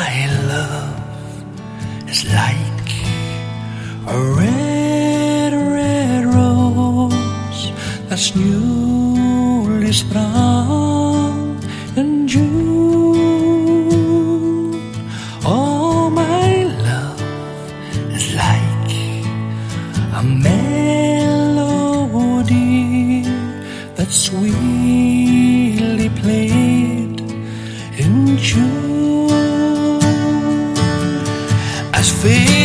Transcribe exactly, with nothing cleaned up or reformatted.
my love is like a red, red rose that's newly sprung in June. Oh, my love is like a melody that's sweetly played in June. As fate